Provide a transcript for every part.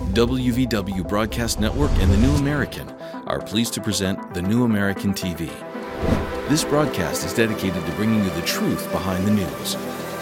WVW Broadcast Network and The New American are pleased to present The New American TV. This broadcast is dedicated to bringing you the truth behind the news.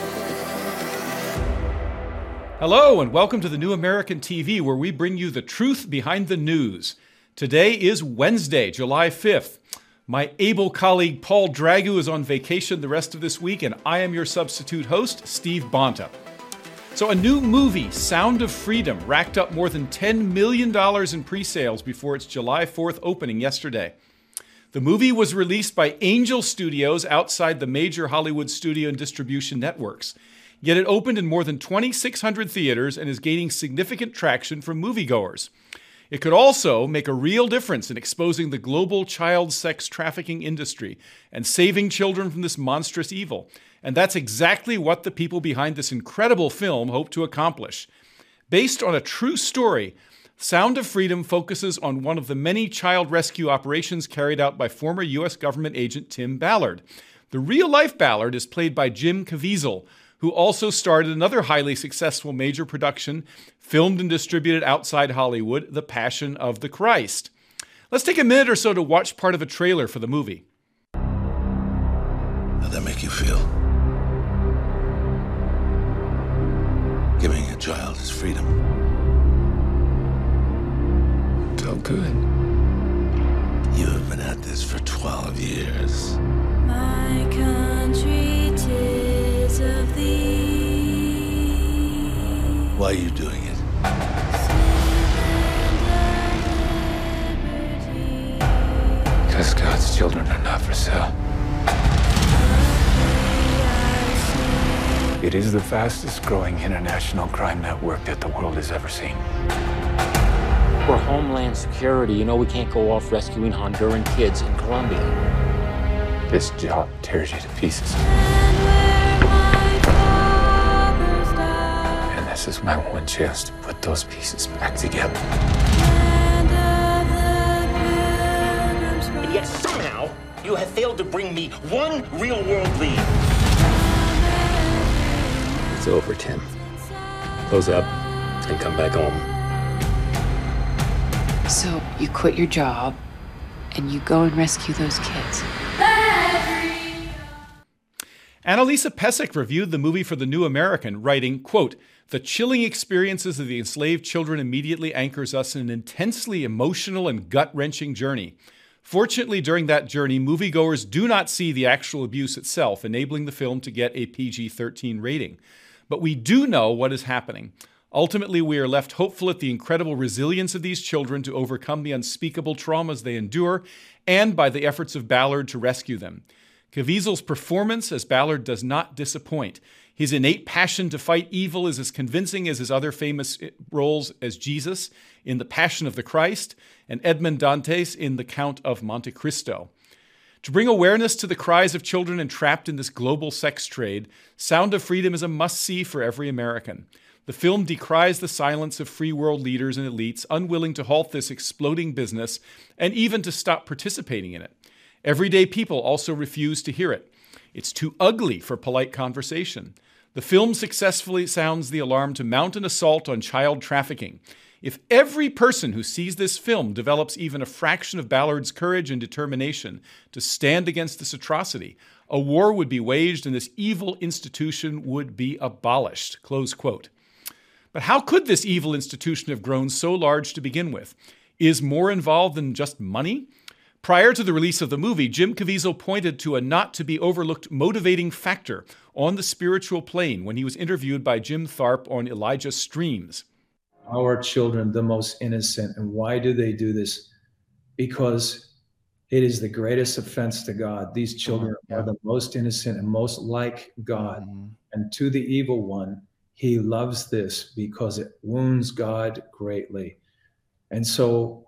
Hello, and welcome to The New American TV, where we bring you the truth behind the news. Today is Wednesday, July 5th. My able colleague Paul Dragu is on vacation the rest of this week, and I am your substitute host, Steve Bonta. So a new movie, Sound of Freedom, racked up more than $10 million in pre-sales before its July 4th opening yesterday. The movie was released by Angel Studios outside the major Hollywood studio and distribution networks. Yet it opened in more than 2,600 theaters and is gaining significant traction from moviegoers. It could also make a real difference in exposing the global child sex trafficking industry and saving children from this monstrous evil. And that's exactly what the people behind this incredible film hope to accomplish. Based on a true story, Sound of Freedom focuses on one of the many child rescue operations carried out by former U.S. government agent Tim Ballard. The real-life Ballard is played by Jim Caviezel, who also starred in another highly successful major production, filmed and distributed outside Hollywood, The Passion of the Christ. Let's take a minute or so to watch part of a trailer for the movie. How'd that make you feel? Giving a child his freedom. Felt good. You have been at this for 12 years. My country, 'tis of thee. Why are you doing it? Because God's children are not for sale. It is the fastest growing international crime network that the world has ever seen. We're Homeland Security. You know we can't go off rescuing Honduran kids in Colombia. This job tears you to pieces. And this is my one chance to put those pieces back together. And yet somehow you have failed to bring me one real-world lead. It's over, Tim. Close up and come back home. So you quit your job and you go and rescue those kids. Annalisa Pesek reviewed the movie for The New American, writing, quote, "The chilling experiences of the enslaved children immediately anchors us in an intensely emotional and gut-wrenching journey. Fortunately, during that journey, moviegoers do not see the actual abuse itself, enabling the film to get a PG-13 rating. But we do know what is happening. Ultimately, we are left hopeful at the incredible resilience of these children to overcome the unspeakable traumas they endure, and by the efforts of Ballard to rescue them. Caviezel's performance as Ballard does not disappoint. His innate passion to fight evil is as convincing as his other famous roles as Jesus in The Passion of the Christ and Edmond Dantes in The Count of Monte Cristo. To bring awareness to the cries of children entrapped in this global sex trade, Sound of Freedom is a must-see for every American. The film decries the silence of free world leaders and elites unwilling to halt this exploding business and even to stop participating in it. Everyday people also refuse to hear it. It's too ugly for polite conversation. The film successfully sounds the alarm to mount an assault on child trafficking. If every person who sees this film develops even a fraction of Ballard's courage and determination to stand against this atrocity, a war would be waged and this evil institution would be abolished." Close quote. But how could this evil institution have grown so large to begin with? Is more involved than just money? Prior to the release of the movie, Jim Caviezel pointed to a not-to-be-overlooked motivating factor on the spiritual plane when he was interviewed by Jim Tharp on Elijah Streams. Our children, the most innocent. And why do they do this? Because it is the greatest offense to God. These children are the most innocent and most like God. And to the evil one, he loves this because it wounds God greatly. And so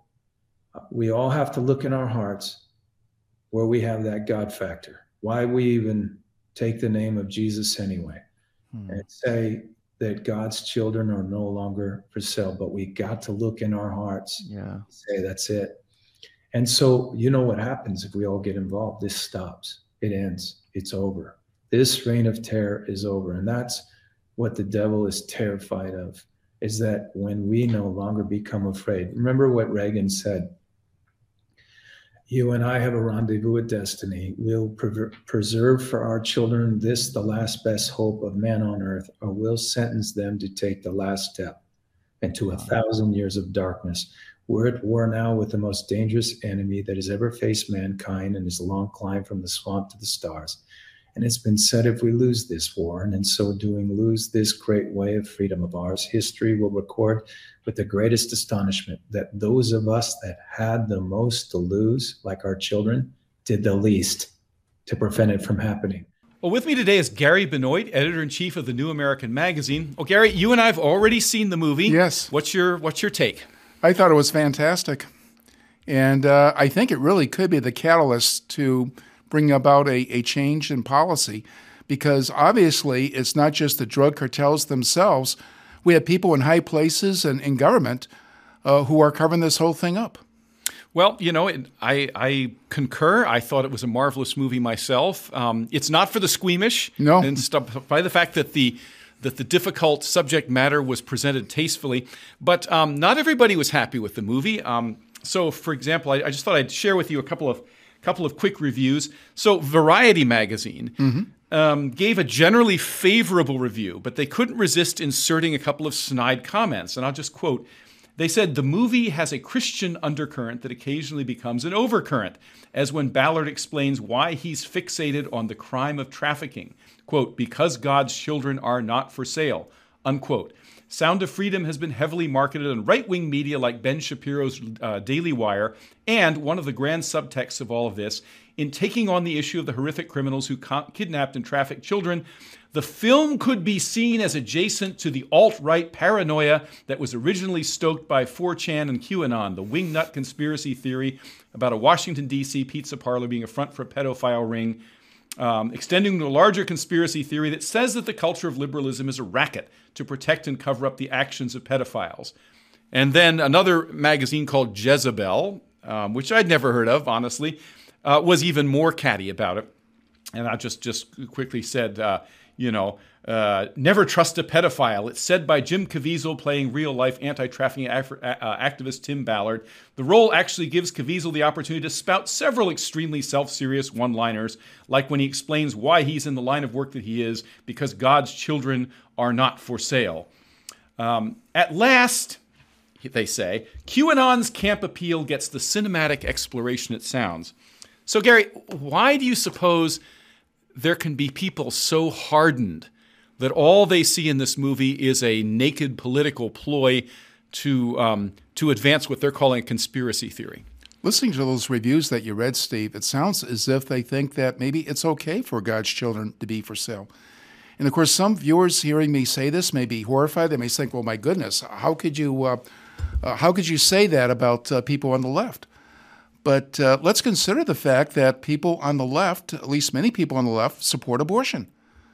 we all have to look in our hearts where we have that God factor, why we even take the name of Jesus anyway, and say that God's children are no longer for sale. But we got to look in our hearts and say, that's it. And so you know what happens if we all get involved? This stops. It ends. It's over. This reign of terror is over. And that's what the devil is terrified of. is that when we no longer become afraid, remember what Reagan said, you and I have a rendezvous with destiny. We'll preserve for our children this, the last best hope of man on earth, or we'll sentence them to take the last step into 1,000 years of darkness. We're at war now with the most dangerous enemy that has ever faced mankind in his long climb from the swamp to the stars. And it's been said, if we lose this war, and in so doing lose this great way of freedom of ours, history will record with the greatest astonishment that those of us that had the most to lose, like our children, did the least to prevent it from happening. Well, with me today is Gary Benoit, editor-in-chief of the New American Magazine. Well, Gary, you and I have already seen the movie. Yes. What's your take? I thought it was fantastic. And I think it really could be the catalyst to bring about a change in policy, because obviously it's not just the drug cartels themselves. We have people in high places and in government who are covering this whole thing up. Well, I concur. I thought it was a marvelous movie myself. It's not for the squeamish. No. And by the fact that the difficult subject matter was presented tastefully. But not everybody was happy with the movie. So, for example, I just thought I'd share with you a couple of quick reviews. So Variety magazine gave a generally favorable review, but they couldn't resist inserting a couple of snide comments. And I'll just quote. They said, the movie has a Christian undercurrent that occasionally becomes an overcurrent, as when Ballard explains why he's fixated on the crime of trafficking. Quote, because God's children are not for sale, unquote. Sound of Freedom has been heavily marketed on right-wing media like Ben Shapiro's Daily Wire, and one of the grand subtexts of all of this, in taking on the issue of the horrific criminals who kidnapped and trafficked children, the film could be seen as adjacent to the alt-right paranoia that was originally stoked by 4chan and QAnon, the wingnut conspiracy theory about a Washington, D.C. pizza parlor being a front for a pedophile ring, extending to a larger conspiracy theory that says that the culture of liberalism is a racket to protect and cover up the actions of pedophiles. And then another magazine called Jezebel, which I'd never heard of, honestly, was even more catty about it. And I just quickly said, never trust a pedophile. It's said by Jim Caviezel playing real-life anti-trafficking activist Tim Ballard. The role actually gives Caviezel the opportunity to spout several extremely self-serious one-liners, like when he explains why he's in the line of work that he is, because God's children are not for sale. At last, they say, QAnon's camp appeal gets the cinematic exploration it sounds. So, Gary, why do you suppose there can be people so hardened that all they see in this movie is a naked political ploy to advance what they're calling a conspiracy theory? Listening to those reviews that you read, Steve, it sounds as if they think that maybe it's okay for God's children to be for sale. And of course, some viewers hearing me say this may be horrified. They may think, well, my goodness, how could you say that about people on the left? But let's consider the fact that people on the left, at least many people on the left, support abortion.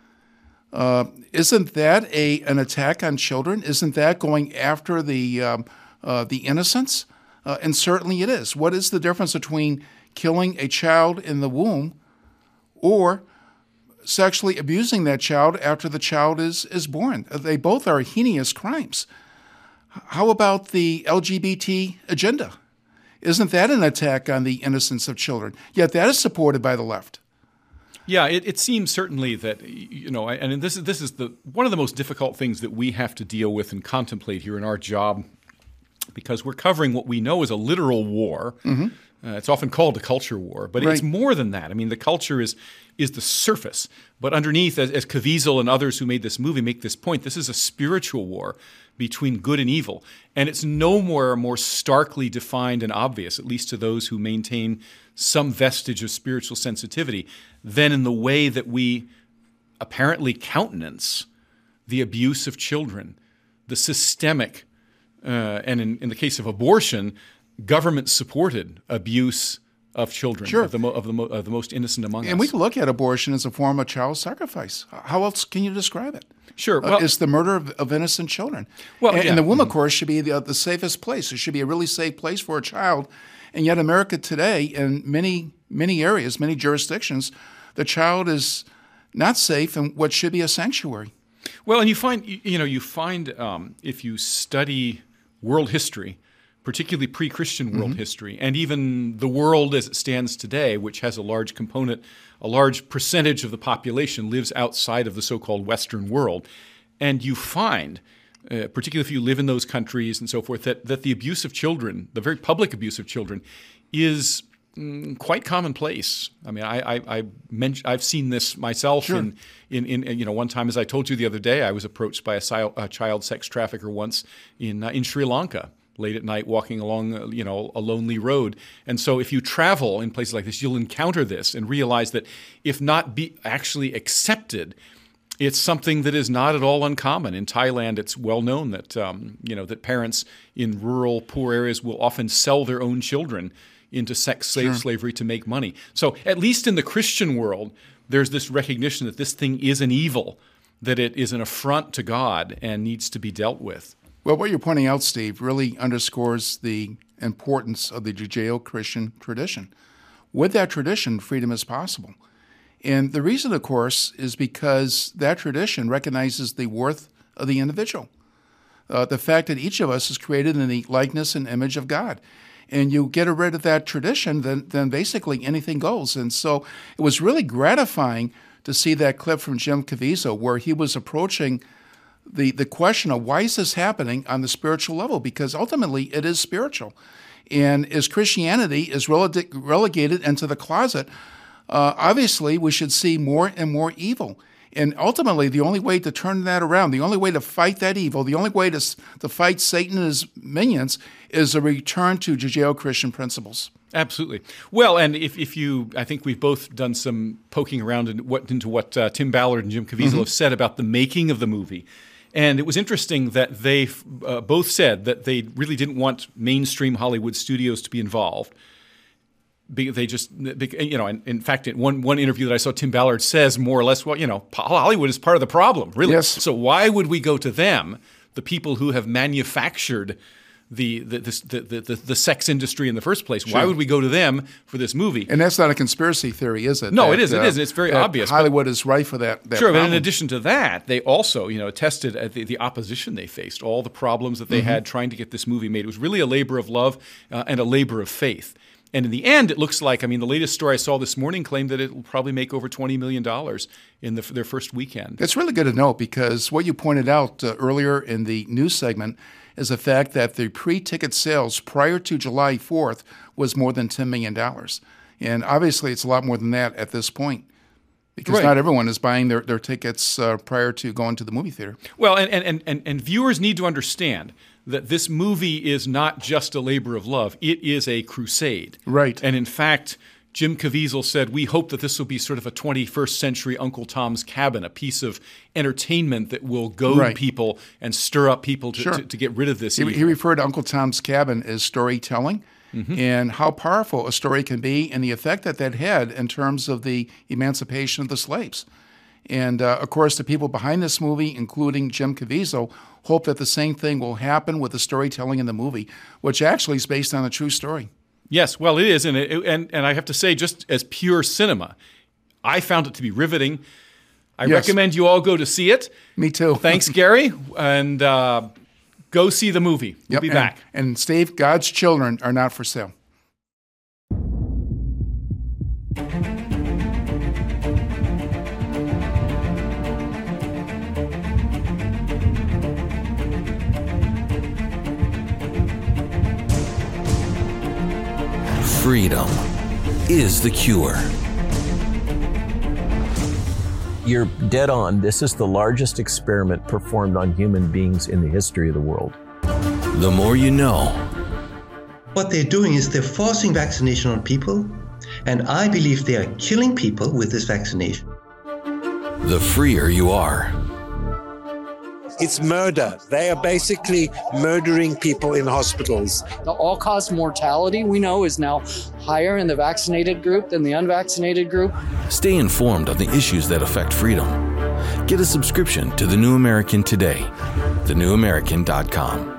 Isn't that an attack on children? Isn't that going after the innocents? And certainly it is. What is the difference between killing a child in the womb or sexually abusing that child after the child is born? They both are heinous crimes. How about the LGBT agenda? Isn't that an attack on the innocence of children? Yet that is supported by the left. Yeah, it seems certainly that, and this is one of the most difficult things that we have to deal with and contemplate here in our job, because we're covering what we know is a literal war. Mm-hmm. It's often called a culture war, but It's more than that. I mean, the culture is the surface, but underneath, as Caviezel and others who made this movie make this point, this is a spiritual war between good and evil, and it's no more starkly defined and obvious, at least to those who maintain some vestige of spiritual sensitivity, than in the way that we apparently countenance the abuse of children, the systemic, and in the case of abortion, government-supported abuse of children, sure, of the most innocent among us. And we can look at abortion as a form of child sacrifice. How else can you describe it? Sure. Well, it's the murder of innocent children. Well, and the womb, of course, should be the safest place. It should be a really safe place for a child. And yet America today, in many areas, many jurisdictions, the child is not safe in what should be a sanctuary. Well, and you find if you study world history, particularly pre-Christian world history, and even the world as it stands today, which has a large component, a large percentage of the population lives outside of the so-called Western world, and you find, particularly if you live in those countries and so forth, that the abuse of children, the very public abuse of children, is quite commonplace. I mean, I've seen this myself. Sure. In one time, as I told you the other day, I was approached by a child sex trafficker once in Sri Lanka, late at night, walking along a lonely road. And so, if you travel in places like this, you'll encounter this and realize that if not be actually accepted, it's something that is not at all uncommon. In Thailand, it's well known that that parents in rural, poor areas will often sell their own children into sex slavery to make money. So at least in the Christian world, there's this recognition that this thing is an evil, that it is an affront to God and needs to be dealt with. Well, what you're pointing out, Steve, really underscores the importance of the Judeo-Christian tradition. With that tradition, freedom is possible. And the reason, of course, is because that tradition recognizes the worth of the individual. The fact that each of us is created in the likeness and image of God. And you get rid of that tradition, then basically anything goes. And so it was really gratifying to see that clip from Jim Caviezel where he was approaching the question of why is this happening on the spiritual level? Because ultimately it is spiritual. And as Christianity is relegated into the closet, obviously we should see more and more evil. And ultimately, the only way to turn that around, the only way to fight that evil, the only way to fight Satan and his minions is a return to Judeo-Christian principles. Absolutely. Well, and if you, I think we've both done some poking around into what Tim Ballard and Jim Caviezel have said about the making of the movie. And it was interesting that they both said that they really didn't want mainstream Hollywood studios to be involved. They just, in fact, in one interview that I saw, Tim Ballard says more or less, well, Hollywood is part of the problem, really. Yes. So why would we go to them, the people who have manufactured the sex industry in the first place? Why would we go to them for this movie? And that's not a conspiracy theory, is it? No, it isn't. It's very obvious. Hollywood is rife for that sure, problem. But in addition to that, they also, attested at the opposition they faced, all the problems that they had trying to get this movie made. It was really a labor of love and a labor of faith. And in the end, it looks like, the latest story I saw this morning claimed that it will probably make over $20 million in their first weekend. That's really good to know because what you pointed out earlier in the news segment is the fact that the pre-ticket sales prior to July 4th was more than $10 million. And obviously, it's a lot more than that at this point because not everyone is buying their tickets prior to going to the movie theater. Well, and viewers need to understand that this movie is not just a labor of love. It is a crusade. Right. And in fact, Jim Caviezel said, we hope that this will be sort of a 21st century Uncle Tom's Cabin, a piece of entertainment that will goad people and stir up people to get rid of this evil. He referred to Uncle Tom's Cabin as storytelling and how powerful a story can be and the effect that had in terms of the emancipation of the slaves. And, of course, the people behind this movie, including Jim Caviezel, hope that the same thing will happen with the storytelling in the movie, which actually is based on a true story. Yes, well, it is. And I have to say, just as pure cinema, I found it to be riveting. I recommend you all go to see it. Me too. Thanks, Gary. And go see the movie. We'll be back. And Steve, God's children are not for sale. Freedom is the cure. You're dead on. This is the largest experiment performed on human beings in the history of the world. The more you know. What they're doing is they're forcing vaccination on people, and I believe they are killing people with this vaccination. The freer you are. It's murder. They are basically murdering people in hospitals. The all-cause mortality we know is now higher in the vaccinated group than the unvaccinated group. Stay informed on the issues that affect freedom. Get a subscription to The New American today. thenewamerican.com.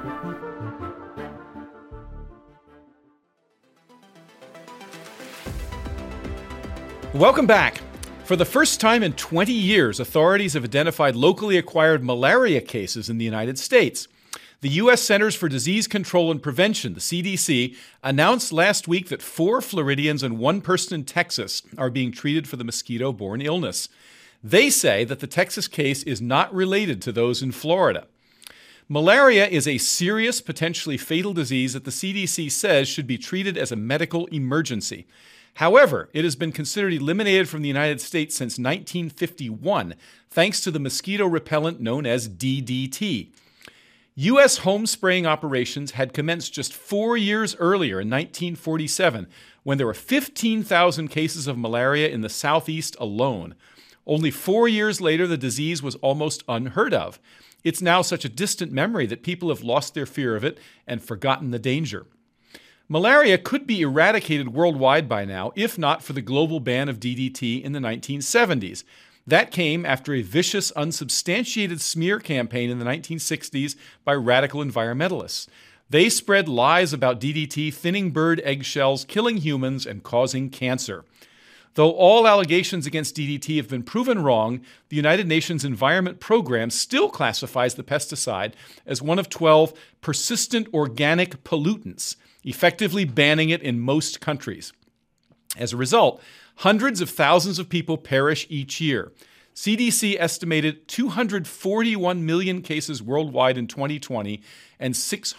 Welcome back. For the first time in 20 years, authorities have identified locally acquired malaria cases in the United States. The U.S. Centers for Disease Control and Prevention, the CDC, announced last week that 4 Floridians and 1 person in Texas are being treated for the mosquito-borne illness. They say that the Texas case is not related to those in Florida. Malaria is a serious, potentially fatal disease that the CDC says should be treated as a medical emergency. However, it has been considered eliminated from the United States since 1951, thanks to the mosquito repellent known as DDT. U.S. home spraying operations had commenced just 4 years earlier in 1947, when there were 15,000 cases of malaria in the Southeast alone. Only 4 years later, the disease was almost unheard of. It's now such a distant memory that people have lost their fear of it and forgotten the danger. Malaria could be eradicated worldwide by now, if not for the global ban of DDT in the 1970s. That came after a vicious, unsubstantiated smear campaign in the 1960s by radical environmentalists. They spread lies about DDT thinning bird eggshells, killing humans, and causing cancer. Though all allegations against DDT have been proven wrong, the United Nations Environment Program still classifies the pesticide as one of 12 persistent organic pollutants, effectively banning it in most countries. As a result, hundreds of thousands of people perish each year. CDC estimated 241 million cases worldwide in 2020 and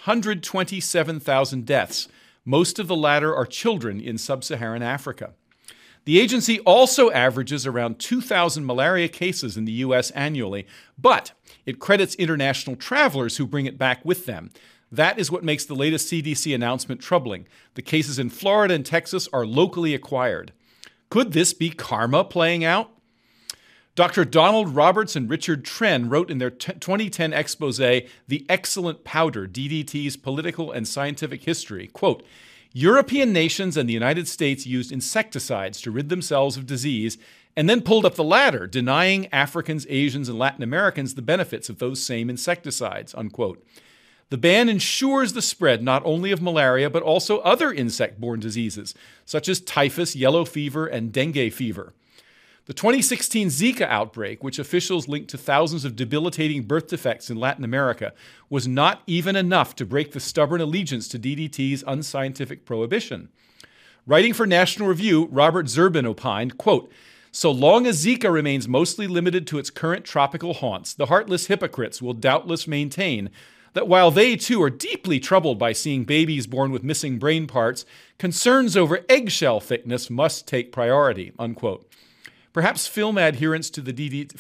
627,000 deaths. Most of the latter are children in sub-Saharan Africa. The agency also averages around 2,000 malaria cases in the U.S. annually, but it credits international travelers who bring it back with them. That is what makes the latest CDC announcement troubling. The cases in Florida and Texas are locally acquired. Could this be karma playing out? Dr. Donald Roberts and Richard Trenn wrote in their 2010 expose, The Excellent Powder, DDT's Political and Scientific History, quote, European nations and the United States used insecticides to rid themselves of disease and then pulled up the ladder, denying Africans, Asians, and Latin Americans the benefits of those same insecticides, unquote. The ban ensures the spread not only of malaria, but also other insect-borne diseases, such as typhus, yellow fever, and dengue fever. The 2016 Zika outbreak, which officials linked to thousands of debilitating birth defects in Latin America, was not even enough to break the stubborn allegiance to DDT's unscientific prohibition. Writing for National Review, Robert Zerbin opined, quote, So long as Zika remains mostly limited to its current tropical haunts, the heartless hypocrites will doubtless maintain that while they too are deeply troubled by seeing babies born with missing brain parts, concerns over eggshell thickness must take priority, unquote. Perhaps firm adherence to the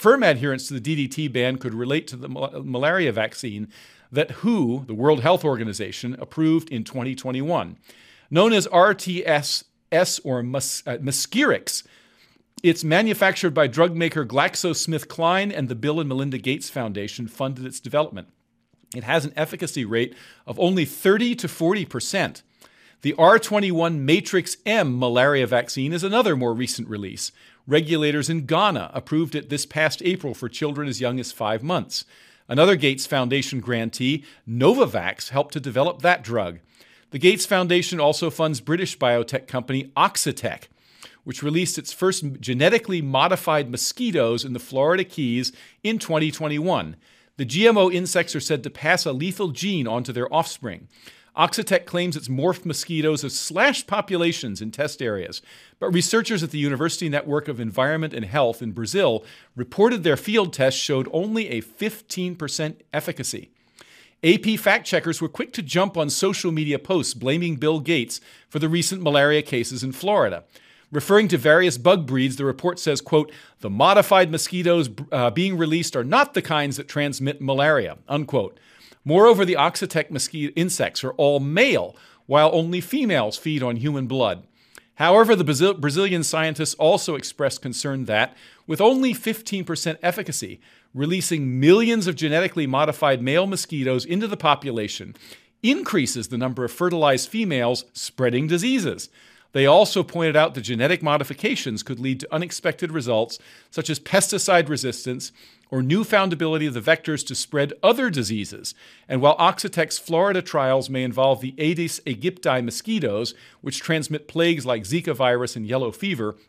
DDT ban could relate to the malaria vaccine that WHO, the World Health Organization, approved in 2021. Known as RTS-S or Mosquirix, it's manufactured by drug maker GlaxoSmithKline, and the Bill and Melinda Gates Foundation funded its development. It has an efficacy rate of only 30 to 40%. The R21 Matrix M malaria vaccine is another more recent release. Regulators in Ghana approved it this past April for children as young as 5 months. Another Gates Foundation grantee, Novavax, helped to develop that drug. The Gates Foundation also funds British biotech company Oxitec, which released its first genetically modified mosquitoes in the Florida Keys in 2021. The GMO insects are said to pass a lethal gene onto their offspring. Oxitec claims its morphed mosquitoes have slashed populations in test areas, but researchers at the University Network of Environment and Health in Brazil reported their field tests showed only a 15% efficacy. AP fact-checkers were quick to jump on social media posts blaming Bill Gates for the recent malaria cases in Florida. Referring to various bug breeds, the report says, quote, the modified mosquitoes being released are not the kinds that transmit malaria, unquote. Moreover, the Oxitec mosquito insects are all male, while only females feed on human blood. However, the Brazilian scientists also expressed concern that, with only 15% efficacy, releasing millions of genetically modified male mosquitoes into the population increases the number of fertilized females spreading diseases. They also pointed out that genetic modifications could lead to unexpected results, such as pesticide resistance or newfound ability of the vectors to spread other diseases. And while Oxitec's Florida trials may involve the Aedes aegypti mosquitoes, which transmit plagues like Zika virus and yellow fever,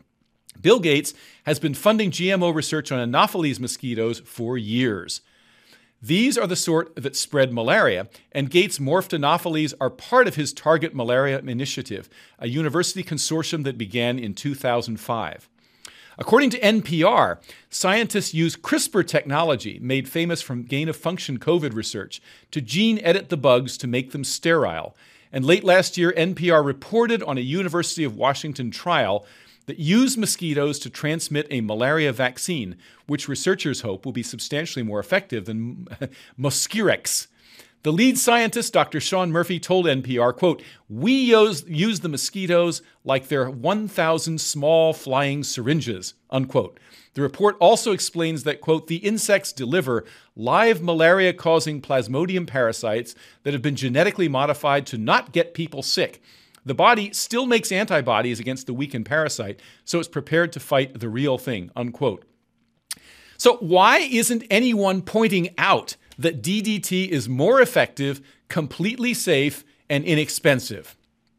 Bill Gates has been funding GMO research on Anopheles mosquitoes for years. These are the sort that spread malaria, and Gates' morphed Anopheles are part of his Target Malaria Initiative, a university consortium that began in 2005. According to NPR, scientists use CRISPR technology, made famous from gain-of-function COVID research, to gene-edit the bugs to make them sterile. And late last year, NPR reported on a University of Washington trial that used mosquitoes to transmit a malaria vaccine, which researchers hope will be substantially more effective than Mosquirex. The lead scientist, Dr. Sean Murphy, told NPR, quote, "We use the mosquitoes like they're 1,000 small flying syringes," unquote. The report also explains that, quote, "the insects deliver live malaria-causing Plasmodium parasites that have been genetically modified to not get people sick. The body still makes antibodies against the weakened parasite, so it's prepared to fight the real thing," unquote. So why isn't anyone pointing out that DDT is more effective, completely safe, and inexpensive?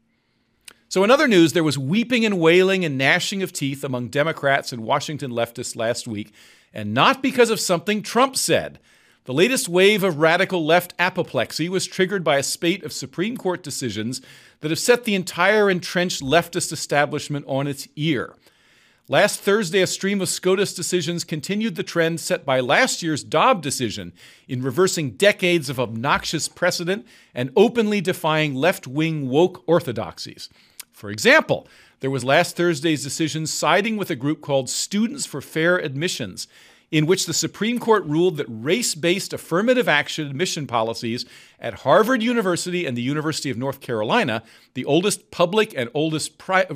So in other news, there was weeping and wailing and gnashing of teeth among Democrats and Washington leftists last week, and not because of something Trump said. The latest wave of radical left apoplexy was triggered by a spate of Supreme Court decisions that have set the entire entrenched leftist establishment on its ear. Last Thursday, a stream of SCOTUS decisions continued the trend set by last year's Dobbs decision in reversing decades of obnoxious precedent and openly defying left-wing woke orthodoxies. For example, there was last Thursday's decision siding with a group called Students for Fair Admissions, in which the Supreme Court ruled that race-based affirmative action admission policies at Harvard University and the University of North Carolina, the oldest private and oldest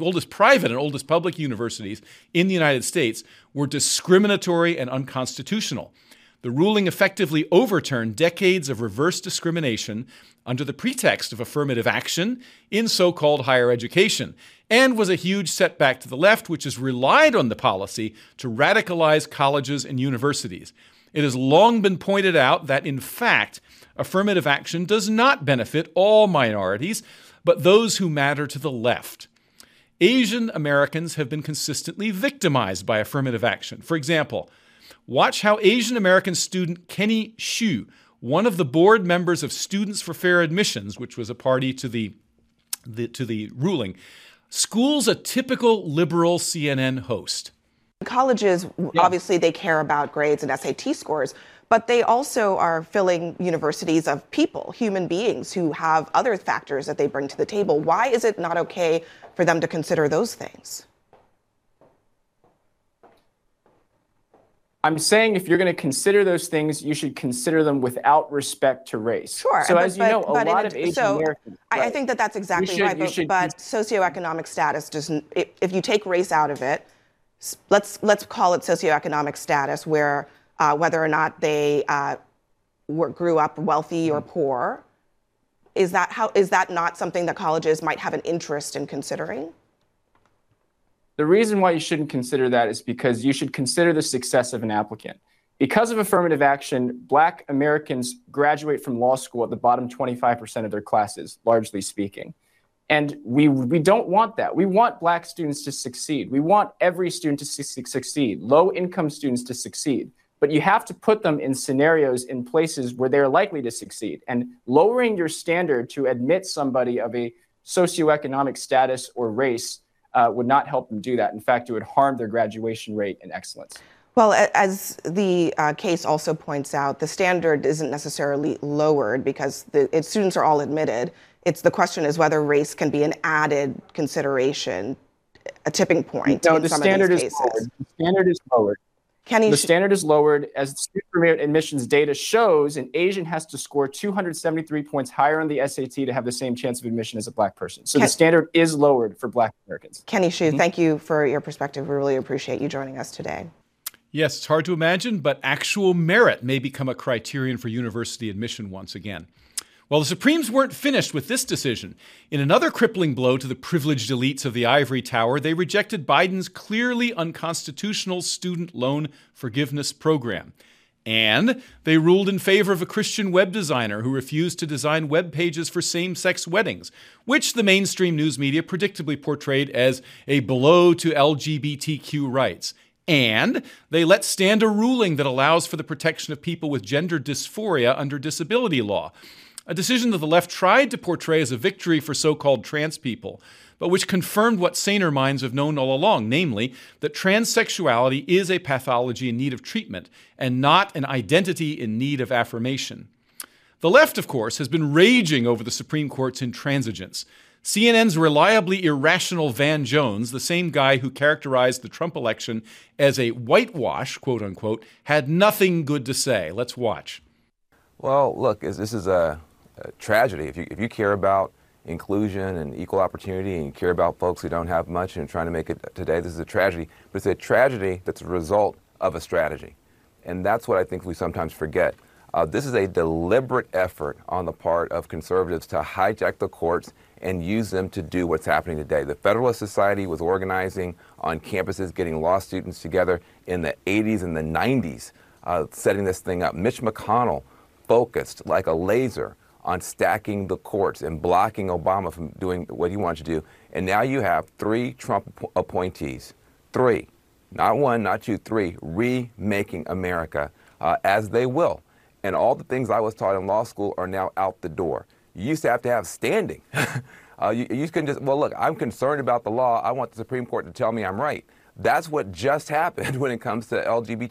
public universities in the United States, were discriminatory and unconstitutional. The ruling effectively overturned decades of reverse discrimination under the pretext of affirmative action in so-called higher education, and was a huge setback to the left, which has relied on the policy to radicalize colleges and universities. It has long been pointed out that, in fact, affirmative action does not benefit all minorities, but those who matter to the left. Asian Americans have been consistently victimized by affirmative action. For example, watch how Asian American student Kenny Xu, one of the board members of Students for Fair Admissions, which was a party to the ruling, schools a typical liberal CNN host. Colleges, obviously, they care about grades and SAT scores, but they also are filling universities of people, human beings who have other factors that they bring to the table. Why is it not okay for them to consider those things? I'm saying if you're going to consider those things, you should consider them without respect to race. Sure. So as you know, a lot of Asian Americans. I think that that's exactly right. But socioeconomic status doesn't. If you take race out of it, let's call it socioeconomic status, where whether or not they grew up wealthy or poor, is that not something that colleges might have an interest in considering? The reason why you shouldn't consider that is because you should consider the success of an applicant. Because of affirmative action, Black Americans graduate from law school at the bottom 25% of their classes, largely speaking. And we don't want that. We want Black students to succeed. We want every student to succeed, low-income students to succeed. But you have to put them in scenarios, in places where they're likely to succeed. And lowering your standard to admit somebody of a socioeconomic status or race would not help them do that. In fact, it would harm their graduation rate and excellence. Well, as the case also points out, the standard isn't necessarily lowered because students are all admitted. The question is whether race can be an added consideration, a tipping point in some of these cases. The standard is lowered. The standard is lowered. As the student for admissions data shows, an Asian has to score 273 points higher on the SAT to have the same chance of admission as a Black person. So the standard is lowered for Black Americans. Kenny Xu, thank you for your perspective. We really appreciate you joining us today. Yes, it's hard to imagine, but actual merit may become a criterion for university admission once again. Well, the Supremes weren't finished with this decision. In another crippling blow to the privileged elites of the ivory tower, they rejected Biden's clearly unconstitutional student loan forgiveness program. And they ruled in favor of a Christian web designer who refused to design web pages for same-sex weddings, which the mainstream news media predictably portrayed as a blow to LGBTQ rights. And they let stand a ruling that allows for the protection of people with gender dysphoria under disability law, a decision that the left tried to portray as a victory for so-called trans people, but which confirmed what saner minds have known all along, namely that transsexuality is a pathology in need of treatment and not an identity in need of affirmation. The left, of course, has been raging over the Supreme Court's intransigence. CNN's reliably irrational Van Jones, the same guy who characterized the Trump election as a whitewash, quote unquote, had nothing good to say. Let's watch. Well, look, this is a tragedy. If you care about inclusion and equal opportunity and you care about folks who don't have much and trying to make it today, this is a tragedy. But it's a tragedy that's a result of a strategy. And that's what I think we sometimes forget. This is a deliberate effort on the part of conservatives to hijack the courts and use them to do what's happening today. The Federalist Society was organizing on campuses, getting law students together in the 80s and the 90s, setting this thing up. Mitch McConnell focused like a laser on stacking the courts and blocking Obama from doing what he wanted to do. And now you have 3 Trump appointees, 3, not 1, not 2, 3, remaking America as they will. And all the things I was taught in law school are now out the door. You used to have standing. You couldn't just, well, look, I'm concerned about the law. I want the Supreme Court to tell me I'm right. That's what just happened when it comes to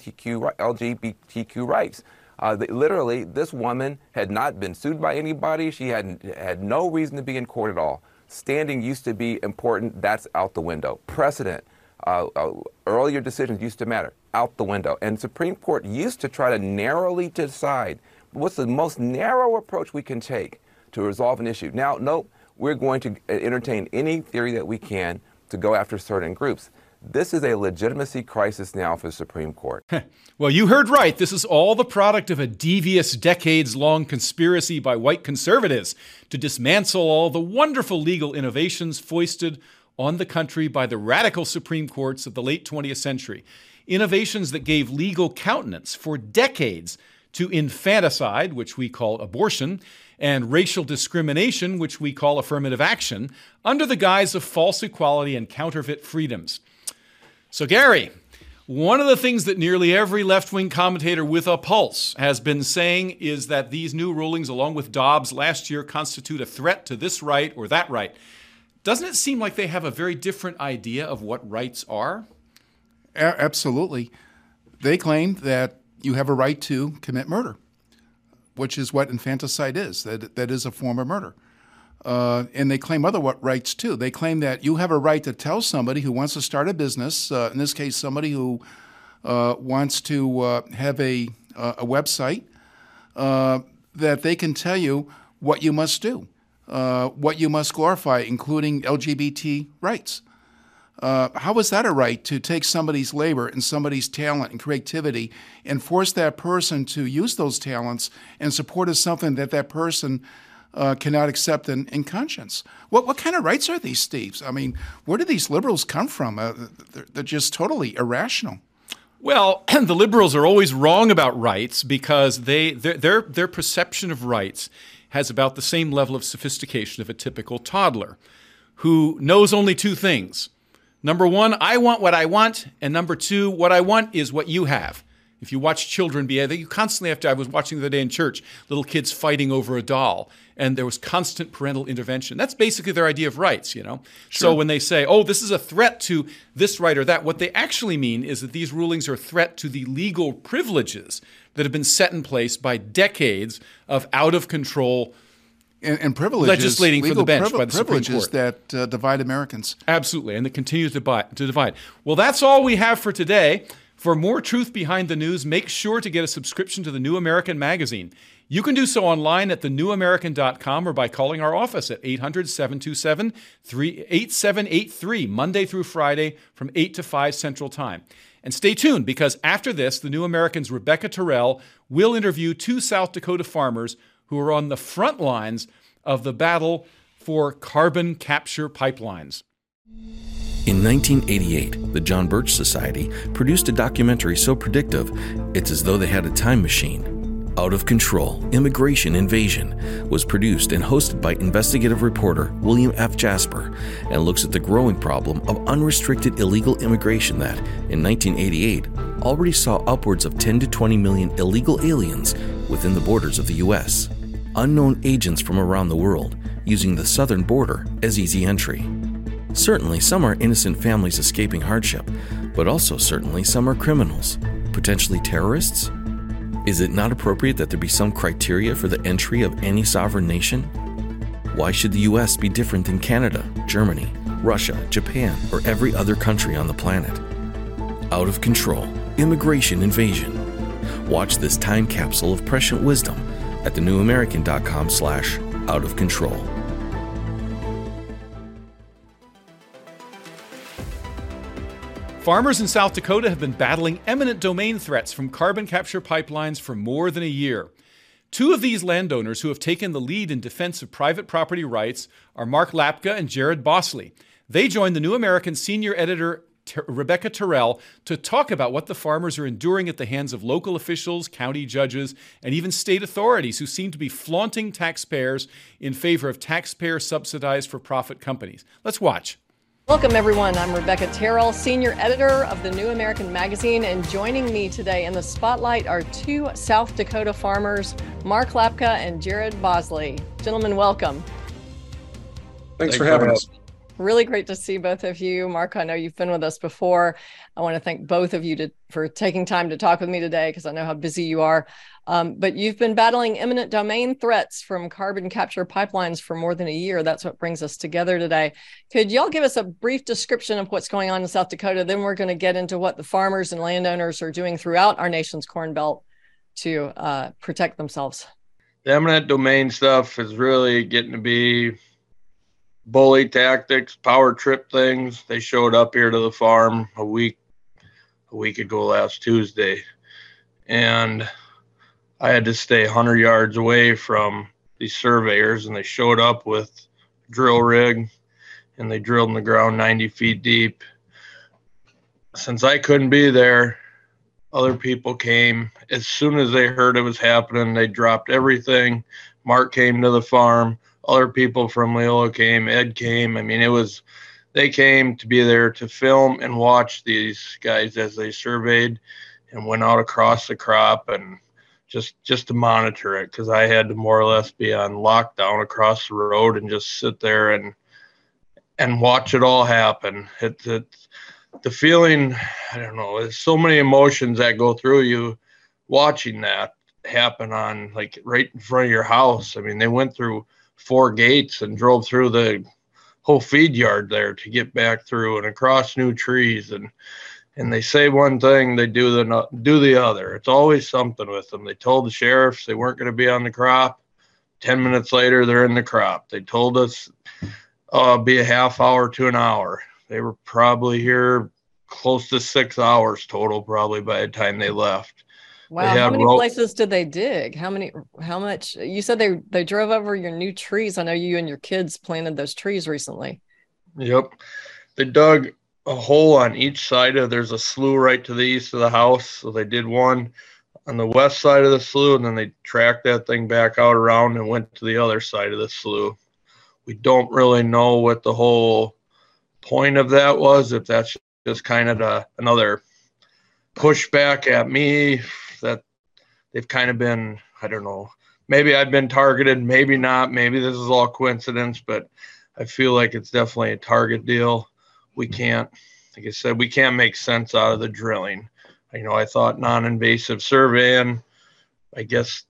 LGBTQ rights. Literally, this woman had not been sued by anybody. She had no reason to be in court at all. Standing used to be important. That's out the window. Precedent, earlier decisions used to matter. Out the window. And Supreme Court used to try to narrowly decide what's the most narrow approach we can take to resolve an issue. Now, no, we're going to entertain any theory that we can to go after certain groups. This is a legitimacy crisis now for the Supreme Court. Well, you heard right. This is all the product of a devious, decades-long conspiracy by white conservatives to dismantle all the wonderful legal innovations foisted on the country by the radical Supreme Courts of the late 20th century. Innovations that gave legal countenance for decades to infanticide, which we call abortion, and racial discrimination, which we call affirmative action, under the guise of false equality and counterfeit freedoms. So, Gary, one of the things that nearly every left-wing commentator with a pulse has been saying is that these new rulings, along with Dobbs last year, constitute a threat to this right or that right. Doesn't it seem like they have a very different idea of what rights are? Absolutely. They claim that you have a right to commit murder, which is what infanticide is. That is a form of murder. And they claim other rights, too. They claim that you have a right to tell somebody who wants to start a business, in this case, somebody who wants to have a website, that they can tell you what you must do, what you must glorify, including LGBT rights. How is that a right to take somebody's labor and somebody's talent and creativity and force that person to use those talents and support as something that that person cannot accept in conscience? What kind of rights are these, Steve? I mean, where do these liberals come from? They're just totally irrational. Well, the liberals are always wrong about rights because their perception of rights has about the same level of sophistication of a typical toddler who knows only 2 things. Number 1, I want what I want, and number 2, what I want is what you have. If you watch children behave, you constantly have to. I was watching the other day in church, little kids fighting over a doll, and there was constant parental intervention. That's basically their idea of rights, you know. Sure. So when they say, oh, this is a threat to this right or that, what they actually mean is that these rulings are a threat to the legal privileges that have been set in place by decades of out-of-control and privileges, legislating from the bench by the Supreme Court. That divide Americans. Absolutely, and that continues to divide. Well, that's all we have for today. For more truth behind the news, make sure to get a subscription to The New American Magazine. You can do so online at thenewamerican.com or by calling our office at 800-727-8783, Monday through Friday from 8 to 5 Central Time. And stay tuned, because after this, The New American's Rebecca Terrell will interview 2 South Dakota farmers who are on the front lines of the battle for carbon capture pipelines. In 1988, the John Birch Society produced a documentary so predictive, it's as though they had a time machine. Out of Control, Immigration Invasion was produced and hosted by investigative reporter William F. Jasper and looks at the growing problem of unrestricted illegal immigration that, in 1988, already saw upwards of 10 to 20 million illegal aliens within the borders of the U.S. Unknown agents from around the world using the southern border as easy entry. Certainly, some are innocent families escaping hardship, but also certainly some are criminals, potentially terrorists. Is it not appropriate that there be some criteria for the entry of any sovereign nation? Why should the U.S. be different than Canada, Germany, Russia, Japan, or every other country on the planet? Out of Control, Immigration Invasion. Watch this time capsule of prescient wisdom at thenewamerican.com/outofcontrol. Farmers in South Dakota have been battling eminent domain threats from carbon capture pipelines for more than a year. Two of these landowners who have taken the lead in defense of private property rights are Mark Lapka and Jared Bosley. They joined the New American senior editor Rebecca Terrell to talk about what the farmers are enduring at the hands of local officials, county judges, and even state authorities who seem to be flaunting taxpayers in favor of taxpayer-subsidized for-profit companies. Let's watch. Welcome, everyone. I'm Rebecca Terrell, senior editor of the New American Magazine, and joining me today in the spotlight are two South Dakota farmers, Mark Lapka and Jared Bosley. Gentlemen, welcome. Thanks for having us. Really great to see both of you. Mark, I know you've been with us before. I want to thank both of you for taking time to talk with me today because I know how busy you are. But you've been battling eminent domain threats from carbon capture pipelines for more than a year. That's what brings us together today. Could y'all give us a brief description of what's going on in South Dakota? Then we're going to get into what the farmers and landowners are doing throughout our nation's Corn Belt to protect themselves. The eminent domain stuff is really getting to be bully tactics, power trip things. They showed up here to the farm a week ago last Tuesday, and I had to stay 100 yards away from these surveyors, and they showed up with a drill rig, and they drilled in the ground 90 feet deep. Since I couldn't be there, other people came. As soon as they heard it was happening, they dropped everything. Mark came to the farm. Other people from Leola came. Ed came. I mean, they came to be there to film and watch these guys as they surveyed and went out across the crop and just to monitor it, because I had to more or less be on lockdown across the road and just sit there and watch it all happen. It's the feeling, I don't know, there's so many emotions that go through you watching that happen on, like, right in front of your house. I mean, they went through 4 gates and drove through the whole feed yard there to get back through and across new trees, and they say one thing, they do the other. It's always something with them. They told the sheriffs they weren't going to be on the crop. 10 minutes later, they're in the crop. They told us be a half hour to an hour. They were probably here close to 6 hours total, probably by the time they left. Wow, how many places did they dig? How much? You said they drove over your new trees. I know you and your kids planted those trees recently. Yep. They dug a hole on each side there's a slough right to the east of the house. So they did one on the west side of the slough, and then they tracked that thing back out around and went to the other side of the slough. We don't really know what the whole point of that was, if that's just kind of another pushback at me, that they've kind of been, I don't know, maybe I've been targeted, maybe not, maybe this is all coincidence, but I feel like it's definitely a target deal. We can't, like I said, we can't make sense out of the drilling. I thought non-invasive surveying, I guess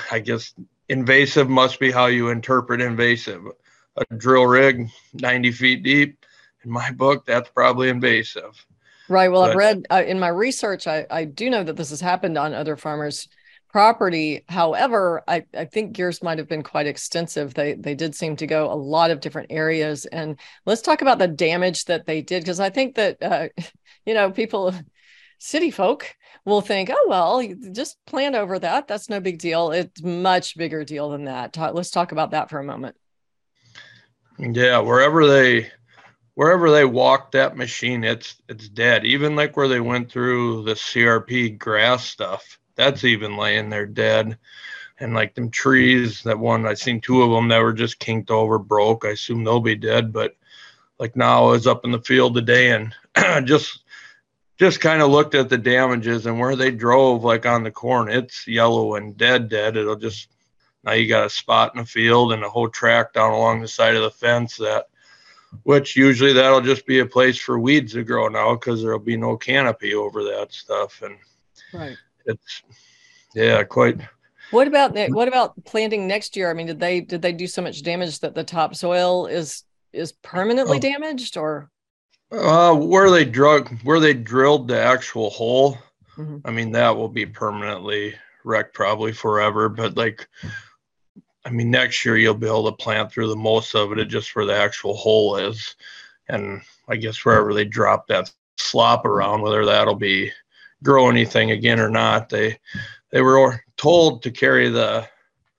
invasive must be how you interpret invasive. A drill rig 90 feet deep, in my book, that's probably invasive. Right. Well, I've read in my research, I do know that this has happened on other farmers' property. However, I think yours might have been quite extensive. They did seem to go a lot of different areas. And let's talk about the damage that they did, because I think that, people, city folk will think, oh, well, you just plant over that. That's no big deal. It's much bigger deal than that. Let's talk about that for a moment. Yeah, wherever they wherever they walk that machine, it's dead. Even like where they went through the CRP grass stuff, that's even laying there dead. And like them trees, that one, I seen 2 of them that were just kinked over, broke. I assume they'll be dead. But like now I was up in the field today and just kind of looked at the damages and where they drove, like on the corn, it's yellow and dead. It'll just, now you got a spot in the field and a whole track down along the side of the fence which usually that'll just be a place for weeds to grow now because there'll be no canopy over that stuff. And right. It's, yeah, quite. What about planting next year? I mean, did they do so much damage that the topsoil is permanently damaged, or? Where they drilled the actual hole, mm-hmm. I mean, that will be permanently wrecked probably forever. But like, I mean, next year you'll be able to plant through the most of it just where the actual hole is. And I guess wherever they drop that slop around, whether that'll be grow anything again or not, they were told to carry the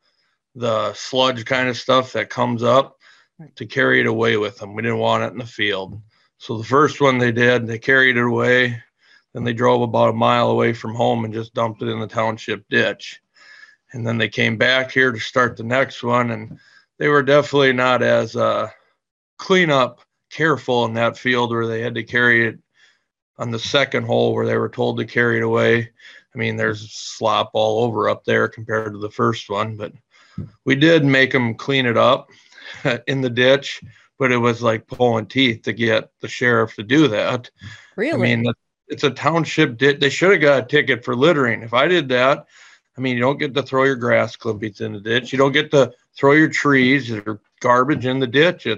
sludge kind of stuff that comes up, to carry it away with them. We didn't want it in the field. So the first one they did, they carried it away. Then they drove about a mile away from home and just dumped it in the township ditch. And then they came back here to start the next one. And they were definitely not as cleanup careful in that field where they had to carry it on the second hole where they were told to carry it away. I mean, there's slop all over up there compared to the first one, but we did make them clean it up in the ditch, but it was like pulling teeth to get the sheriff to do that. Really? I mean, it's a township ditch. They should have got a ticket for littering. If I did that, I mean, you don't get to throw your grass clippings in the ditch. You don't get to throw your trees or garbage in the ditch.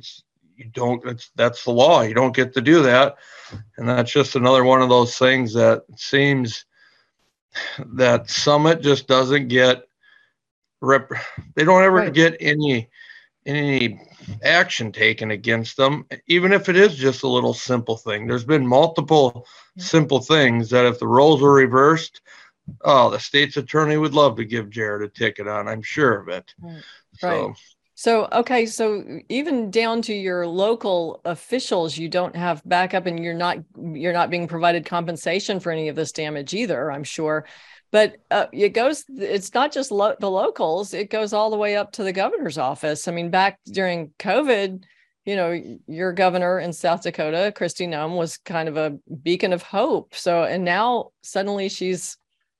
That's the law. You don't get to do that. And that's just another one of those things that seems that Summit just doesn't get they don't ever get any action taken against them, even if it is just a little simple thing. There's been multiple simple things that if the roles were reversed, the state's attorney would love to give Jared a ticket on, I'm sure of it. Right. So, okay. So even down to your local officials, you don't have backup, and you're not being provided compensation for any of this damage either, I'm sure. But it's not just the locals, it goes all the way up to the governor's office. I mean, back during COVID, your governor in South Dakota, Kristi Noem, was kind of a beacon of hope. So, and now suddenly she's,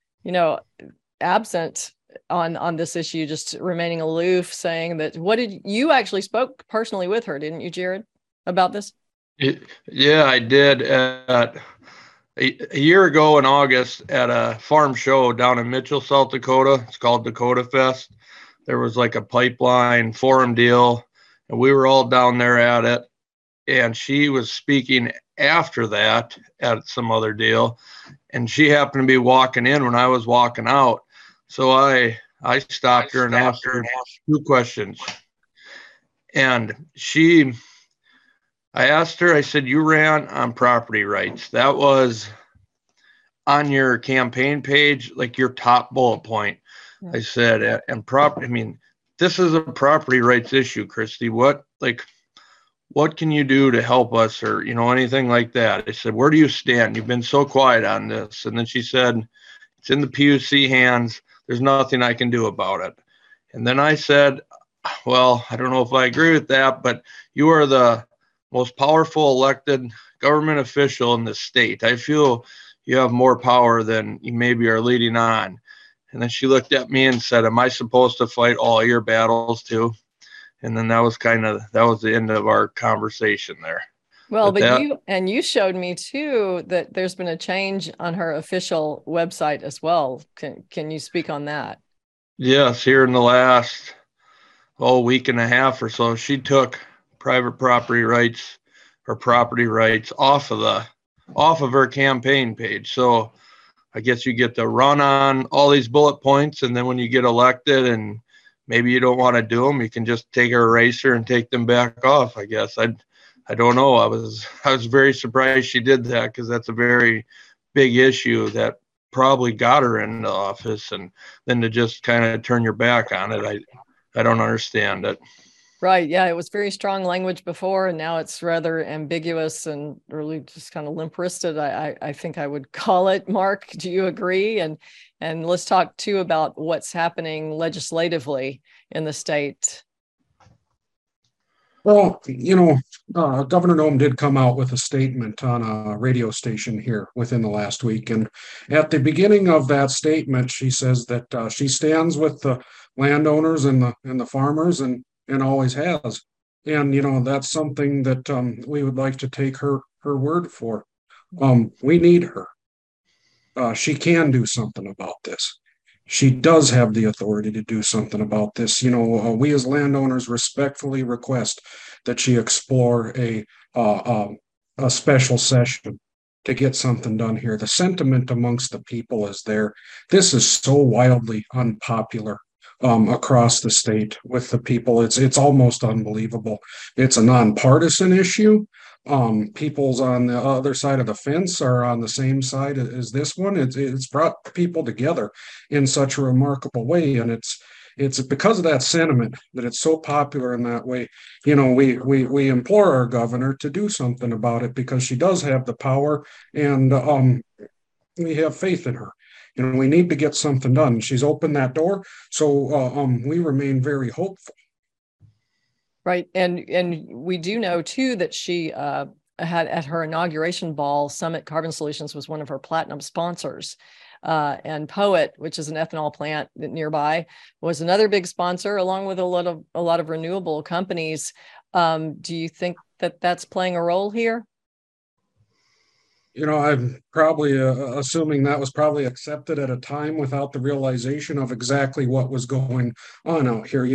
absent on this issue, just remaining aloof, saying that, you actually spoke personally with her, didn't you, Jared, about this? Yeah, I did. A year ago in August at a farm show down in Mitchell, South Dakota. It's called Dakota Fest. There was like a pipeline forum deal, and we were all down there at it. And she was speaking after that at some other deal, and she happened to be walking in when I was walking out. So I stopped her and asked her 2 questions. And I asked her, I said, you ran on property rights. That was on your campaign page, like your top bullet point. I said, this is a property rights issue, Kristi. What can you do to help us, or, anything like that? I said, where do you stand? You've been so quiet on this. And then she said, it's in the PUC hands. There's nothing I can do about it. And then I said, well, I don't know if I agree with that, but you are the most powerful elected government official in the state. I feel you have more power than you maybe are leading on. And then she looked at me and said, am I supposed to fight all your battles too? And then that was the end of our conversation there. Well, you showed me too that there's been a change on her official website as well. Can you speak on that? Yes, here in the last week and a half or so, she took private property rights or property rights off of her campaign page. So I guess you get to run on all these bullet points, and then when you get elected and maybe you don't want to do them, you can just take an eraser and take them back off, I guess. I don't know. I was very surprised she did that, because that's a very big issue that probably got her into office, and then to just kind of turn your back on it, I don't understand it. Right. Yeah. It was very strong language before, and now it's rather ambiguous and really just kind of limp-wristed, I think I would call it. Mark, do you agree? And let's talk too about what's happening legislatively in the state. Well, Governor Noem did come out with a statement on a radio station here within the last week. And at the beginning of that statement, she says that she stands with the landowners and the farmers and always has. And, that's something that we would like to take her word for. We need her. She can do something about this. She does have the authority to do something about this. We as landowners respectfully request that she explore a special session to get something done here. The sentiment amongst the people is there. This is so wildly unpopular across the state with the people. It's almost unbelievable. It's a nonpartisan issue. People's on the other side of the fence are on the same side as this one. It's brought people together in such a remarkable way, and it's because of that sentiment that it's so popular in that way. We implore our governor to do something about it because she does have the power, and we have faith in her. We need to get something done. She's opened that door, so we remain very hopeful. Right. And we do know, too, that she had at her inauguration ball, Summit Carbon Solutions was one of her platinum sponsors. And Poet, which is an ethanol plant nearby, was another big sponsor, along with a lot of renewable companies. Do you think that that's playing a role here? I'm probably assuming that was probably accepted at a time without the realization of exactly what was going on out here.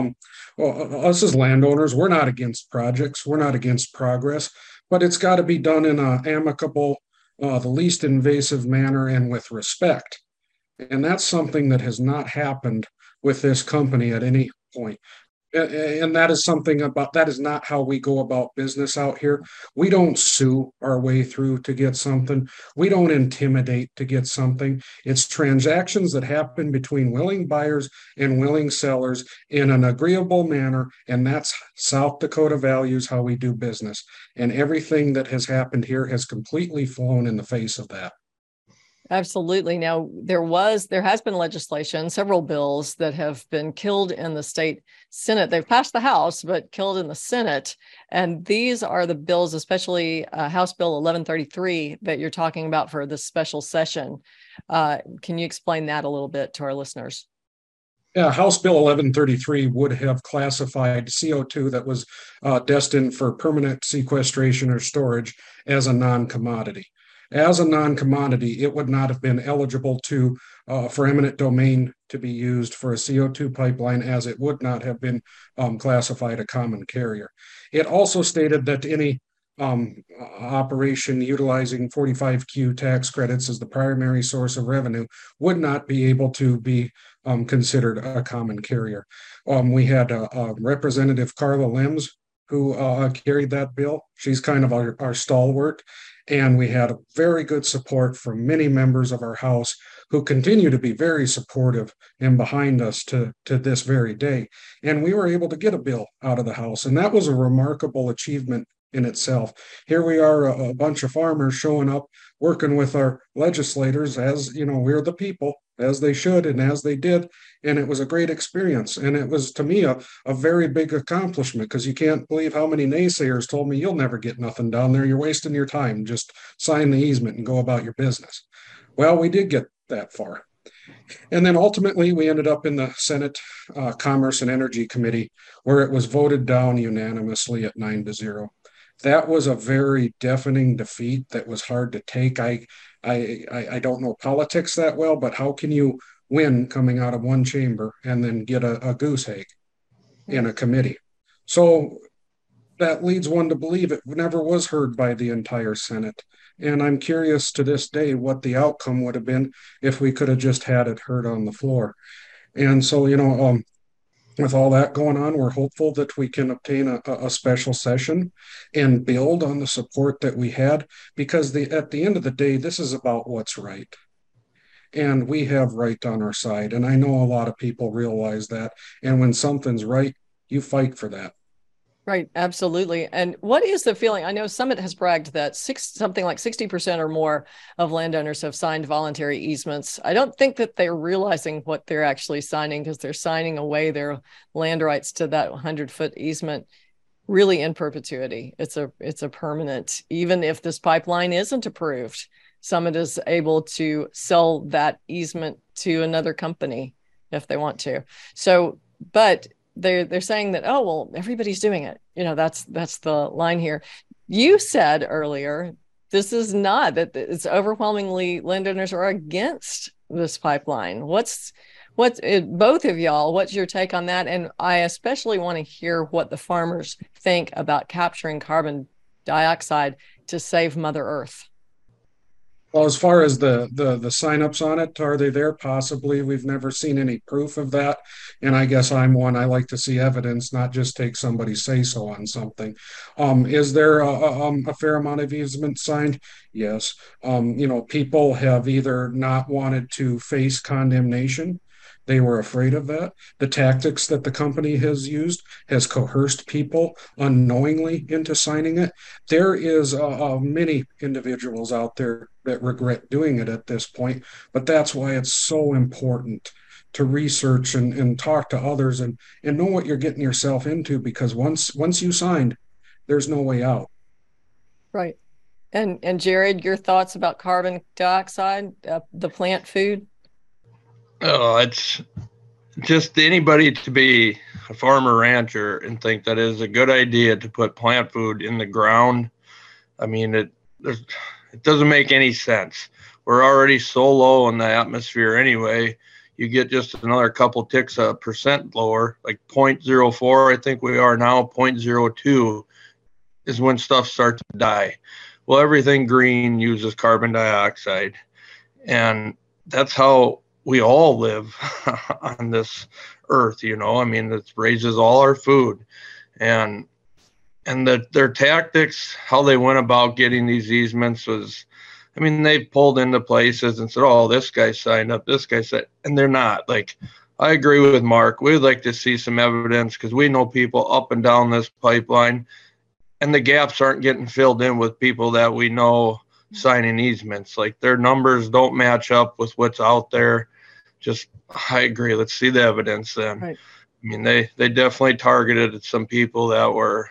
Us as landowners, we're not against projects, we're not against progress, but it's got to be done in an amicable, the least invasive manner and with respect. And that's something that has not happened with this company at any point. And that is that is not how we go about business out here. We don't sue our way through to get something. We don't intimidate to get something. It's transactions that happen between willing buyers and willing sellers in an agreeable manner. And that's South Dakota values, how we do business. And everything that has happened here has completely flown in the face of that. Absolutely. Now, there has been legislation, several bills that have been killed in the state Senate. They've passed the House, but killed in the Senate. And these are the bills, especially House Bill 1133 that you're talking about for this special session. Can you explain that a little bit to our listeners? Yeah, House Bill 1133 would have classified CO2 that was destined for permanent sequestration or storage as a non-commodity. As a non-commodity, it would not have been eligible for eminent domain to be used for a CO2 pipeline, as it would not have been classified a common carrier. It also stated that any operation utilizing 45Q tax credits as the primary source of revenue would not be able to be considered a common carrier. We had Representative Carla Lims, who carried that bill. She's kind of our stalwart. And we had a very good support from many members of our House who continue to be very supportive and behind us to this very day. And we were able to get a bill out of the House. And that was a remarkable achievement in itself. Here we are, a bunch of farmers showing up, working with our legislators as, we're the people, as they should and as they did. And it was a great experience. And it was, to me, a very big accomplishment, because you can't believe how many naysayers told me, you'll never get nothing down there. You're wasting your time. Just sign the easement and go about your business. Well, we did get that far. And then ultimately, we ended up in the Senate Commerce and Energy Committee, where it was voted down unanimously at 9-0. That was a very deafening defeat that was hard to take. I don't know politics that well, but how can you win coming out of one chamber and then get a goose egg in a committee? So that leads one to believe it never was heard by the entire Senate. And I'm curious to this day what the outcome would have been if we could have just had it heard on the floor. And so, with all that going on, we're hopeful that we can obtain a special session and build on the support that we had, because at the end of the day, this is about what's right. And we have right on our side. And I know a lot of people realize that. And when something's right, you fight for that. Right, absolutely. And what is the feeling? I know Summit has bragged that something like 60% or more of landowners have signed voluntary easements. I don't think that they're realizing what they're actually signing, because they're signing away their land rights to that 100-foot easement really in perpetuity. It's a permanent, even if this pipeline isn't approved, Summit is able to sell that easement to another company if they want to. So, but they're saying that, oh, well, everybody's doing it. That's the line here. You said earlier, this is not, that it's overwhelmingly landowners are against this pipeline. What's both of y'all, what's your take on that? And I especially want to hear what the farmers think about capturing carbon dioxide to save Mother Earth. Well, as far as the signups on it, are they there? Possibly. We've never seen any proof of that. And I guess I'm one, I like to see evidence, not just take somebody's say-so on something. Is there a fair amount of easements signed? Yes. People have either not wanted to face condemnation. They were afraid of that. The tactics that the company has used has coerced people unknowingly into signing it. There is many individuals out there that regret doing it at this point, but that's why it's so important to research and talk to others and know what you're getting yourself into, because once you signed, there's no way out. Right. And Jared, your thoughts about carbon dioxide, the plant food? Oh, it's just anybody to be a farmer rancher and think that it is a good idea to put plant food in the ground. I mean, it doesn't make any sense. We're already so low in the atmosphere anyway. You get just another couple ticks a percent lower, like 0.04, I think we are now, 0.02 is when stuff starts to die. Well, everything green uses carbon dioxide, and that's how we all live on this earth, I mean, it raises all our food, and their tactics, how they went about getting these easements was, I mean, they pulled into places and said, oh, this guy signed up, this guy said, and they're not. Like, I agree with Mark. We'd like to see some evidence, because we know people up and down this pipeline, and the gaps aren't getting filled in with people that we know signing easements. Like, their numbers don't match up with what's out there. Just, I agree. Let's see the evidence then. Right. I mean, they definitely targeted some people that were,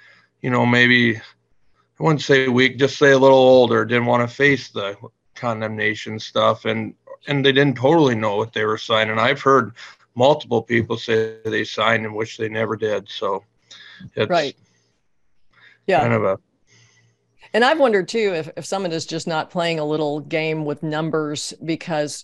maybe, I wouldn't say weak, just say a little older, didn't want to face the condemnation stuff, and they didn't totally know what they were signing. I've heard multiple people say they signed and wish they never did. So it's right. Yeah. Kind of and I've wondered too if Summit is just not playing a little game with numbers, because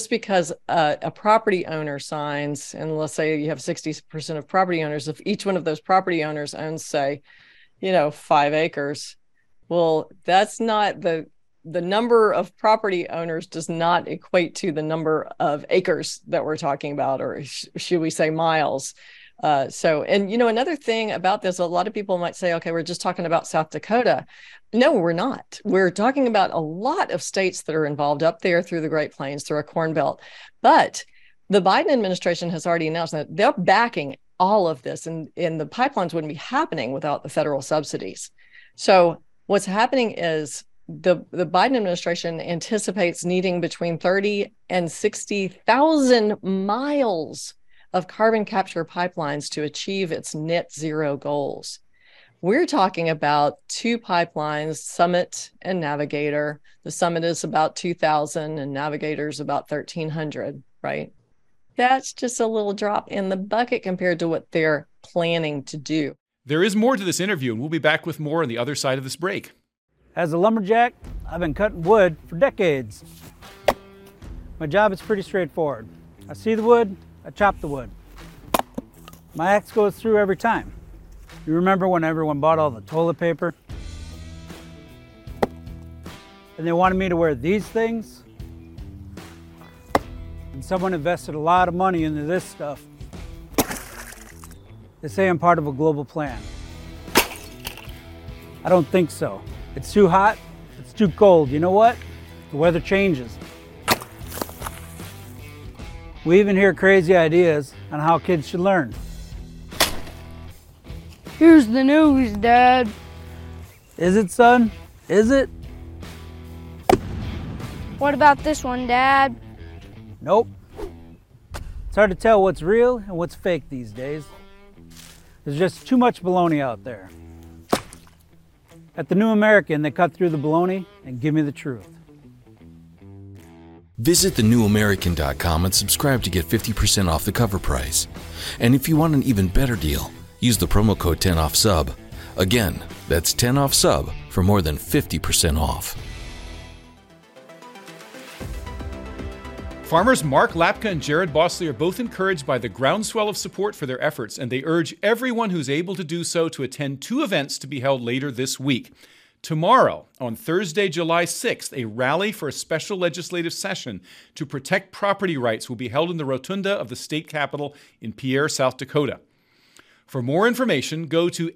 a property owner signs, and let's say you have 60% of property owners, if each one of those property owners owns, say, 5 acres, well, that's not the number of property owners does not equate to the number of acres that we're talking about, or should we say miles. Another thing about this, a lot of people might say, okay, we're just talking about South Dakota. No, we're not. We're talking about a lot of states that are involved up there through the Great Plains, through a Corn Belt. But the Biden administration has already announced that they're backing all of this, and the pipelines wouldn't be happening without the federal subsidies. So what's happening is the Biden administration anticipates needing between 30 and 60,000 miles of carbon capture pipelines to achieve its net zero goals. We're talking about 2 pipelines, Summit and Navigator. The Summit is about 2,000 and Navigator's about 1,300, right? That's just a little drop in the bucket compared to what they're planning to do. There is more to this interview, and we'll be back with more on the other side of this break. As a lumberjack, I've been cutting wood for decades. My job is pretty straightforward. I see the wood, I chop the wood. My axe goes through every time. You remember when everyone bought all the toilet paper? And they wanted me to wear these things? And someone invested a lot of money into this stuff. They say I'm part of a global plan. I don't think so. It's too hot, it's too cold. You know what? The weather changes. We even hear crazy ideas on how kids should learn. Here's the news, Dad. Is it, son? Is it? What about this one, Dad? Nope. It's hard to tell what's real and what's fake these days. There's just too much baloney out there. At the New American, they cut through the baloney and give me the truth. Visit thenewamerican.com and subscribe to get 50% off the cover price. And if you want an even better deal, use the promo code 10OFFSUB. Again, that's 10OFFSUB for more than 50% off. Farmers Mark Lapka and Jared Bosley are both encouraged by the groundswell of support for their efforts, and they urge everyone who's able to do so to attend 2 events to be held later this week. Tomorrow, on Thursday, July 6th, a rally for a special legislative session to protect property rights will be held in the rotunda of the state capitol in Pierre, South Dakota. For more information, go to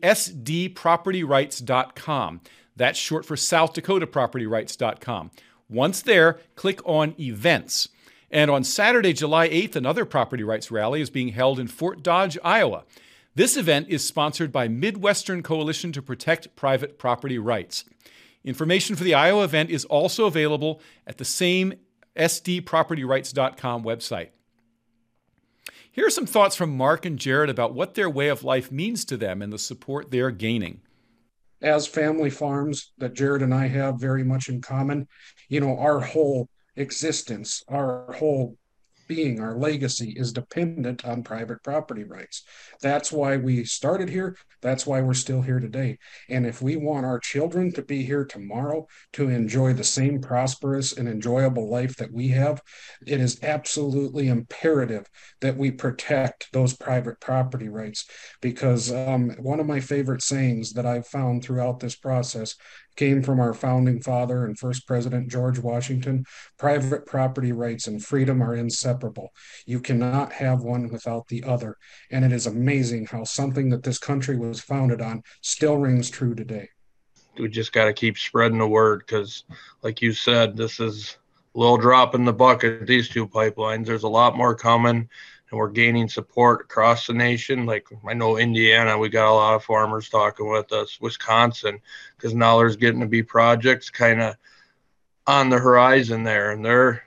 sdpropertyrights.com. That's short for South Dakota propertyrights.com. Once there, click on Events. And on Saturday, July 8th, another property rights rally is being held in Fort Dodge, Iowa. This event is sponsored by Midwestern Coalition to Protect Private Property Rights. Information for the Iowa event is also available at the same sdpropertyrights.com website. Here are some thoughts from Mark and Jared about what their way of life means to them and the support they're gaining. As family farms that Jared and I have very much in common, our whole existence, our whole being, our legacy is dependent on private property rights. That's why we started here. That's why we're still here today. And if we want our children to be here tomorrow to enjoy the same prosperous and enjoyable life that we have, it is absolutely imperative that we protect those private property rights. Because one of my favorite sayings that I've found throughout this process came from our founding father and first president, George Washington. Private property rights and freedom are inseparable. You cannot have one without the other. And it is amazing how something that this country was founded on still rings true today. We just got to keep spreading the word because, like you said, this is a little drop in the bucket, these 2 pipelines. There's a lot more coming. And we're gaining support across the nation. Like I know Indiana, we got a lot of farmers talking with us, Wisconsin, because now there's getting to be projects kind of on the horizon there. And they're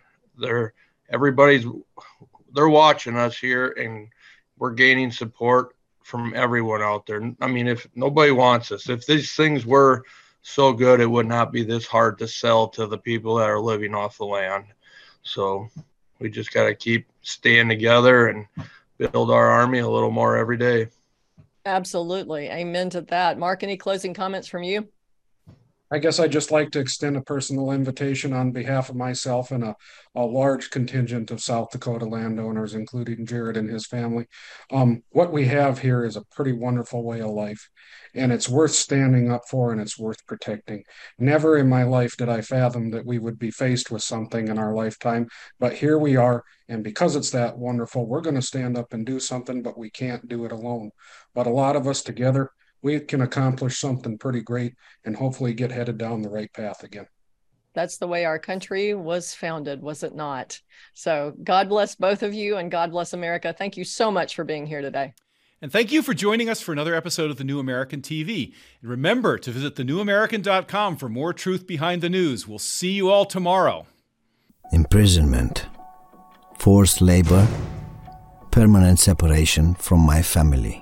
watching us here, and we're gaining support from everyone out there. I mean, if nobody wants us, if these things were so good, it would not be this hard to sell to the people that are living off the land. So we just got to keep staying together and build our army a little more every day. Absolutely. Amen to that. Mark, any closing comments from you? I guess I'd just like to extend a personal invitation on behalf of myself and a large contingent of South Dakota landowners, including Jared and his family. What we have here is a pretty wonderful way of life, and it's worth standing up for, and it's worth protecting. Never in my life did I fathom that we would be faced with something in our lifetime, but here we are, and because it's that wonderful, we're going to stand up and do something, but we can't do it alone. But a lot of us together, we can accomplish something pretty great and hopefully get headed down the right path again. That's the way our country was founded, was it not? So God bless both of you, and God bless America. Thank you so much for being here today. And thank you for joining us for another episode of The New American TV. And remember to visit thenewamerican.com for more truth behind the news. We'll see you all tomorrow. Imprisonment, forced labor, permanent separation from my family.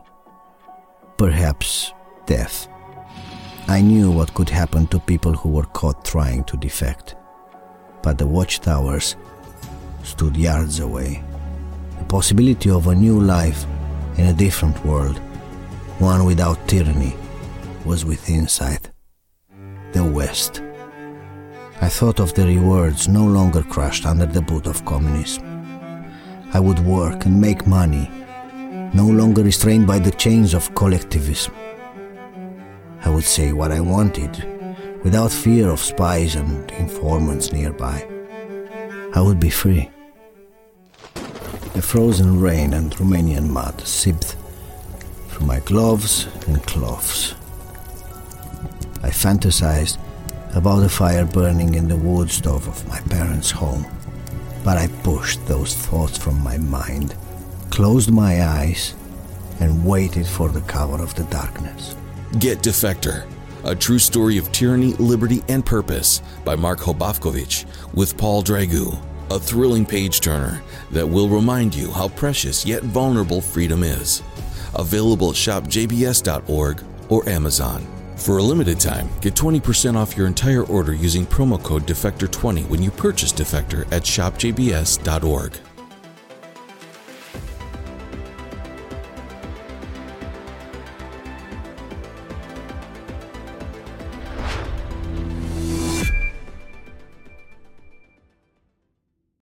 Perhaps death. I knew what could happen to people who were caught trying to defect. But the watchtowers stood yards away. The possibility of a new life in a different world, one without tyranny, was within sight. The West. I thought of the rewards no longer crushed under the boot of communism. I would work and make money, no longer restrained by the chains of collectivism. I would say what I wanted, without fear of spies and informants nearby. I would be free. The frozen rain and Romanian mud seeped through my gloves and cloths. I fantasized about the fire burning in the wood stove of my parents' home, but I pushed those thoughts from my mind, closed my eyes, and waited for the cover of the darkness. Get Defector, a true story of tyranny, liberty, and purpose by Mark Hobafkovich with Paul Dragu. A thrilling page-turner that will remind you how precious yet vulnerable freedom is. Available at shopjbs.org or Amazon. For a limited time, get 20% off your entire order using promo code Defector20 when you purchase Defector at shopjbs.org.